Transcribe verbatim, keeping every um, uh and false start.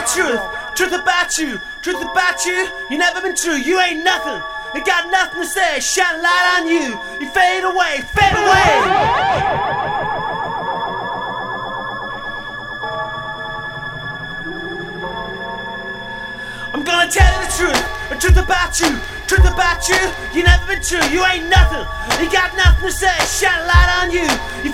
the truth, truth about you, truth about you. You never been true, you ain't nothing. You got nothing to say, shine a light on you. You fade away, fade away. I'm gonna tell you the truth, the truth about you, truth about you. You never been true, you ain't nothing. You got nothing to say, shine a light on you. You